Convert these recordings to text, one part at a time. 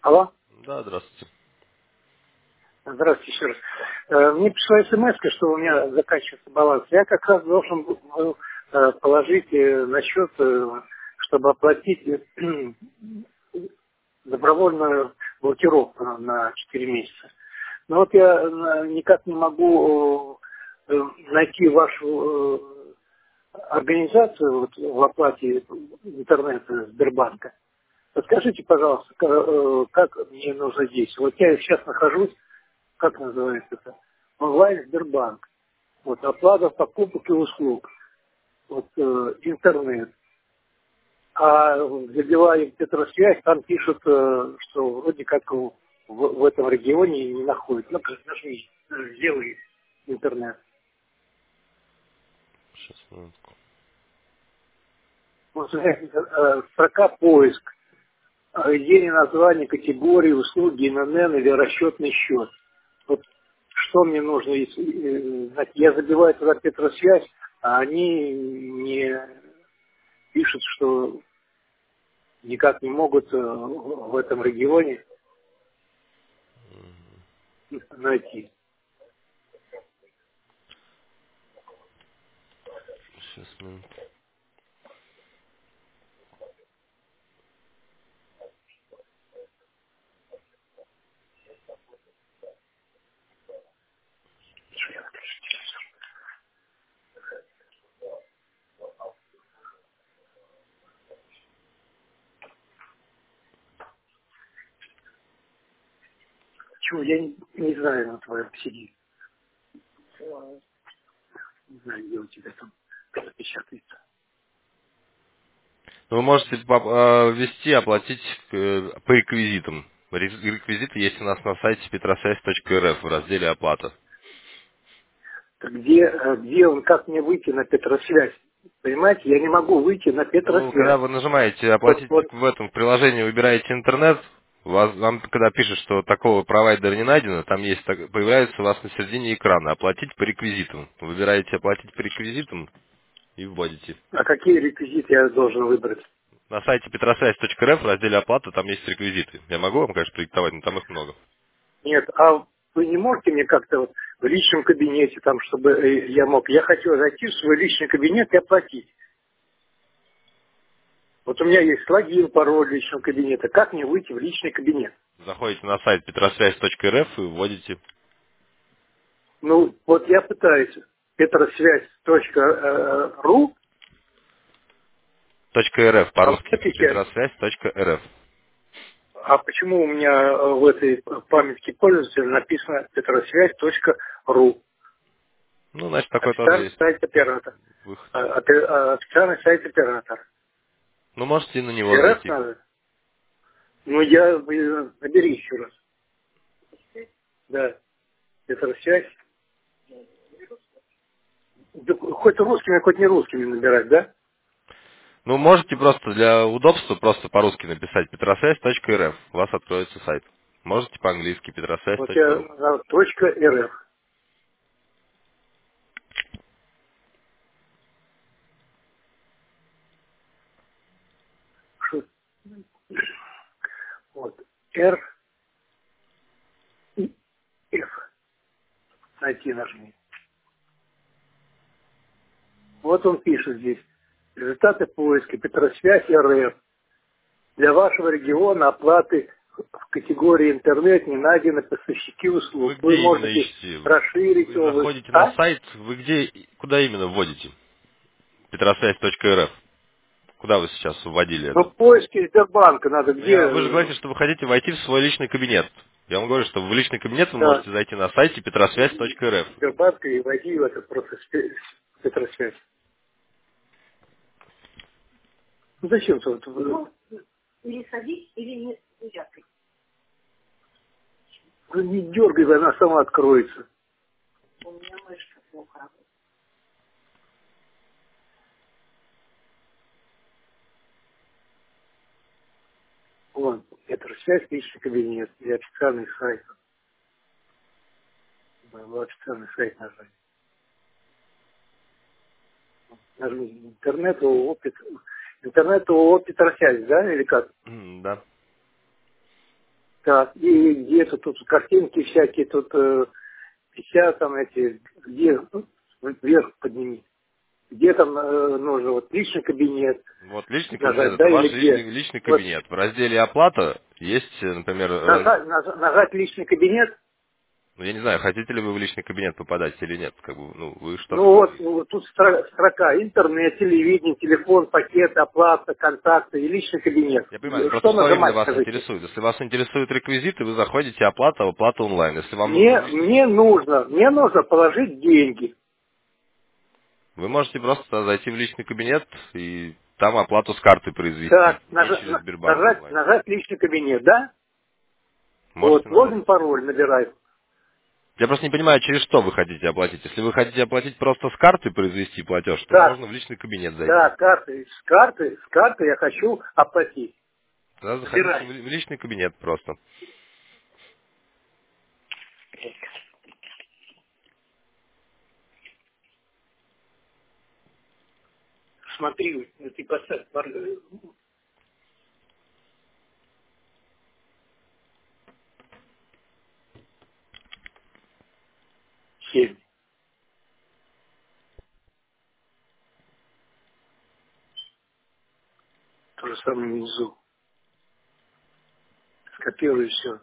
Алло, Да, здравствуйте. здравствуйте еще раз. Мне пришла смс, что у меня заканчивается баланс. Я как раз должен был положить на счет, чтобы оплатить добровольную блокировку на 4 месяца. Но вот я никак не могу найти вашу организацию вот, в оплате интернета Сбербанка. Подскажите, пожалуйста, как мне нужно действовать? Вот я сейчас нахожусь, как называется это, онлайн Сбербанк. Вот оплата покупок и услуг. Вот интернет. А забиваю Петросвязь, там пишут, что вроде как в этом регионе не находится. Ну, нажми, сделай интернет. Сейчас, минутку. Вот строка поиск. Введение названия категории, услуги, ИНН или расчетный счет. Вот что мне нужно, я забиваю туда Петросвязь, а они мне пишут, что никак не могут в этом регионе найти. Сейчас, минутку. Чего, я не знаю на твоем CD. Не знаю, где у тебя там печатается. Вы можете ввести, оплатить по реквизитам. Реквизиты есть у нас на сайте petrosвязь.рф в разделе «Оплата». Так где он, как мне выйти на Петросвязь? Понимаете, я не могу выйти на Ну, когда Петросвязь. вы нажимаете Вот, «Оплатить» вот, в этом приложении, выбираете интернет, вам когда пишет, что такого провайдера не найдено, там есть, появляется у вас на середине экрана «Оплатить по реквизитам». Выбираете «Оплатить по реквизитам» и вводите. а какие реквизиты я должен выбрать? На сайте petrosвязь.рф в разделе «Оплата» там есть реквизиты. Я могу вам, конечно, продиктовать, но там их много. Нет, а вы не можете мне как-то вот в личном кабинете, там, чтобы я мог... Я хочу зайти в свой личный кабинет и оплатить. Вот у меня есть логин, пароль личного кабинета. Как мне выйти в личный кабинет? Заходите на сайт petrosвязь.рф и вводите Ну, вот я пытаюсь. Петросвязь.ру, .рф а в по-русски. этой части... Petrosвязь.рф. А почему у меня в этой памятке пользователя написано петросвязь.ру? Ну, значит, такой тоже Официальный есть сайт оператора. выход. Официальный сайт оператора. Ну, можете и на него РФ зайти. надо? Ну, я набери еще раз. Да, Петросвязь. Да, хоть русскими, хоть не русскими набирать, да? Ну, можете просто для удобства просто по-русски написать petrosвязь.рф. У вас откроется сайт. Можете по-английски Вот я petrosвязь.ру. точка .рф. Ш- Вот. Р и Ф. Найти нажми. Вот он пишет здесь. Результаты поиска. Петросвязь РФ. Для вашего региона оплаты в категории интернет не найдены поставщики Вы услуг. Вы где именно можете ищете? расширить Вы область. заходите на А? сайт, вы куда именно вводите? petrosвязь.рф. Куда вы сейчас вводили Но это? в поиске Сбербанка надо Ну, где? вы же говорите, что вы хотите войти в свой личный кабинет. Я вам говорю, что в личный кабинет вы Да. можете зайти на сайте petrosвязь.рф. Сбербанка и войти в это просто Петросвязь. Ну зачем тут? Или садись, или не дергай. Ну не дергай, она сама откроется. У меня мышка плохо работает. Вон, Петросвязь, личный кабинет и официальный сайт. Да, официальный сайт нажать. Нажми интернет ООО Петросвязь, да, или как? Да. Так, и где-то тут картинки всякие, тут 50 там эти, где, вверх подними. Где там нужно, вот личный кабинет Вот личный кабинет — нажать, это да, или ваш где? личный Вот кабинет. В разделе «Оплата» есть, например, нажать личный кабинет. ну, я не знаю, хотите ли вы в личный кабинет попадать или нет. Как бы, ну, вы что Ну вот, выбираете. вот тут строка интернет, телевидение, телефон, пакет, оплата, контакты и личный кабинет. Я понимаю, просто Что что именно нажимать, вас скажите? интересует. Если вас интересуют реквизиты, вы заходите оплата онлайн. Если вам нужен личный, Мне нужно положить деньги. вы можете просто зайти в личный кабинет и там оплату с карты произвести, Так, не через Сбербанк онлайн. нажать личный кабинет, да? Вот, Можете нажать. логин, пароль набираю. Я просто не понимаю, через что вы хотите оплатить. Если вы хотите оплатить просто с карты, произвести платеж, то Так, можно в личный кабинет да, зайти. с карты я хочу оплатить. Тогда заходите Набирай. в личный кабинет просто. Смотри, ты поставь 7. То же самое внизу. Скопируй все.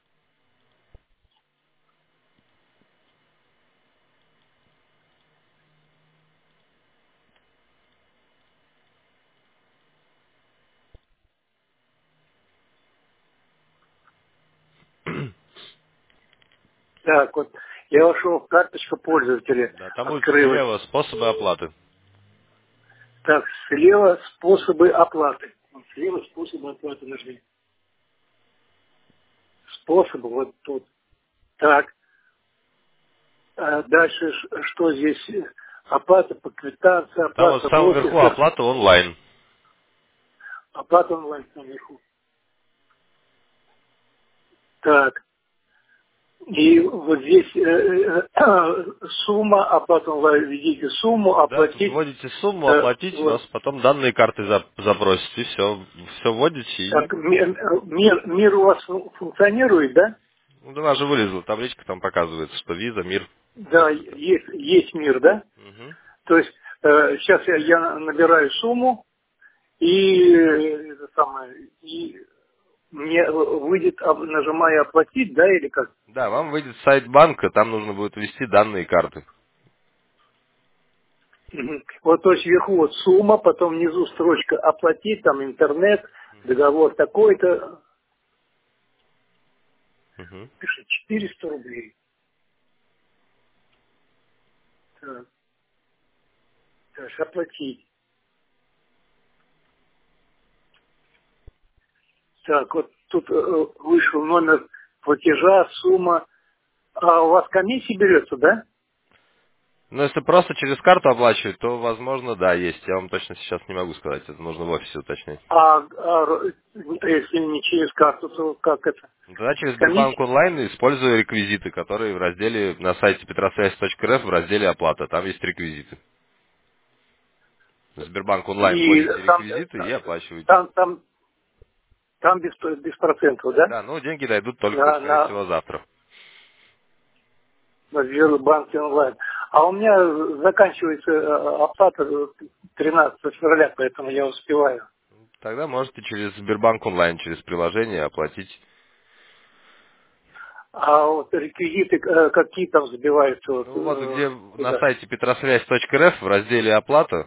Так, вот я вошел в карточку пользователя, Да, там будет открылась. слева способы оплаты. Так, слева способы оплаты. Вот слева способы оплаты нажми. Способы вот тут. Так, дальше что здесь? Оплата по квитанции, Там вот в оплата в самом верху офисах, оплата онлайн. оплата онлайн там наверху. Так, и вот здесь сумма, оплата онлайн, введите сумму, Да, оплатить. вводите сумму, оплатить, вас Вот. потом данные карты запросите, и все вводите, и Так, мир у вас функционирует, да? ну, да, она же вылезла, табличка там показывается, что виза, мир, Да, MasterCard. есть мир, да? Мгм. То есть сейчас я набираю сумму, и, это самое, и мне выйдет, нажимая оплатить, да, или как? Да, вам выйдет сайт банка, там нужно будет ввести данные карты. Мгм. Вот, то есть вверху вот сумма, потом внизу строчка оплатить, там интернет, договор такой-то, Мгм. пишет 400 рублей. Так, так, оплатить. Так, вот тут вышел номер платежа, сумма. А у вас комиссия берется, да? Ну, если просто через карту оплачивать, то, возможно, да, есть. Я вам точно сейчас не могу сказать, это нужно в офисе уточнять. Если не через карту, то как это? Ну, тогда через Сбербанк Комиссия? онлайн, используя реквизиты, которые в разделе на сайте petrosвязь.рф в разделе оплата. Там есть реквизиты. В Сбербанк онлайн И вводите реквизиты и оплачиваете. там, там, там без процентов, да? Да, ну деньги дойдут только, На, скорее на, всего, завтра. на Сбербанке онлайн. А у меня заканчивается оплата 13 февраля, поэтому я успеваю. Тогда можете через Сбербанк онлайн, через приложение оплатить. А вот реквизиты какие там забиваются вот, Ну вот где на туда? сайте petrosвязь.рф в разделе оплата,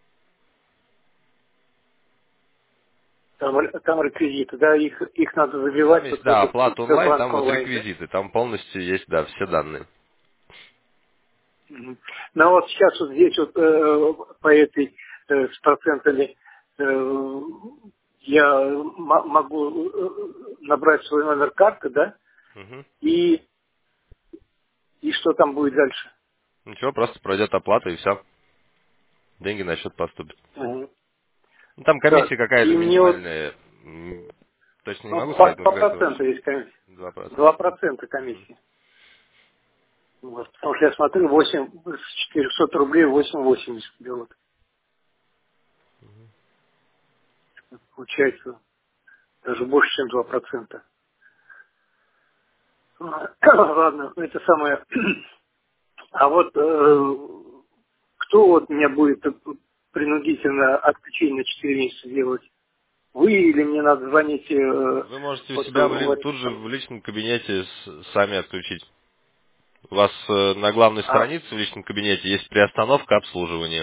Там реквизиты, да, их надо там забивать есть, вот в да, этот оплата онлайн, Сбербанк там вот онлайн, да? реквизиты, там полностью есть, да, все данные. Мгм. Ну вот сейчас вот здесь вот по этой с процентами я могу набрать свой номер карты, да, Мгм. и, и что там будет дальше. Ничего, просто пройдет оплата и все. Деньги на счет поступят. Мгм. Ну, там Так, комиссия какая-то и мне вот минимальная. Точно не ну, могу по, сказать, но по какая-то проценту очень есть комиссия. 2%. 2% комиссии. Вот, потому что я смотрю, 8, с 400 рублей 8,80 берут. Получается даже больше, чем 2%. Ладно, это самое. А вот кто вот меня будет принудительно отключение на 4 месяца делать? Вы или мне надо звонить Вы можете у вот себя в этот тут же в самый? личном кабинете сами отключить. У вас на главной А, странице в личном кабинете есть приостановка обслуживания.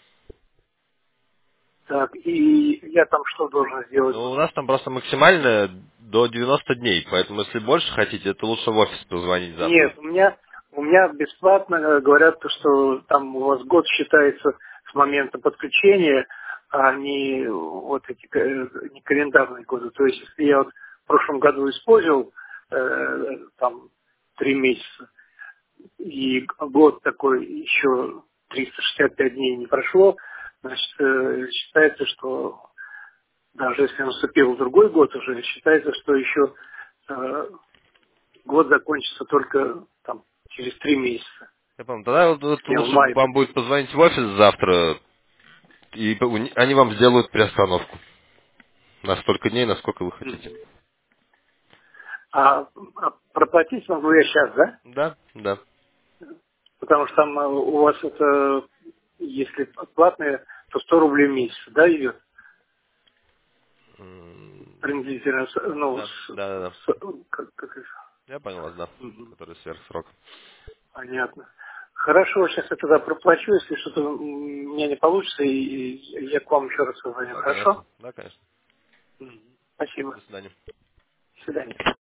так, и я там что должен сделать Но у буду? нас там просто максимально до 90 дней, поэтому если больше хотите, это лучше в офис позвонить завтра. Нет, у меня бесплатно говорят, что там у вас год считается с момента подключения, а не вот эти не календарные годы. То есть, если я вот в прошлом году использовал там 3 месяца, и год такой еще 365 дней не прошло, значит, считается, что даже если наступил другой год уже, считается, что еще год закончится только там через 3 месяца. Я понял. Тогда вот Я в лучше мае. вам будет позвонить в офис завтра, и они вам сделают приостановку. На столько дней, насколько вы хотите. Мгм. А проплатить могу я сейчас, да? Да, да. Потому что там у вас это, если платное, то 100 рублей в месяц, да, идет? Приблизительно, ну, Да, да, да, да. как это? Я понял вас, да. Мгм. Который сверх срок. Понятно. Хорошо, сейчас я тогда проплачу, если что-то у меня не получится, и я к вам еще раз позвоню. Да, конечно. Хорошо? Да, конечно. Мгм. Спасибо. До свидания. До свидания.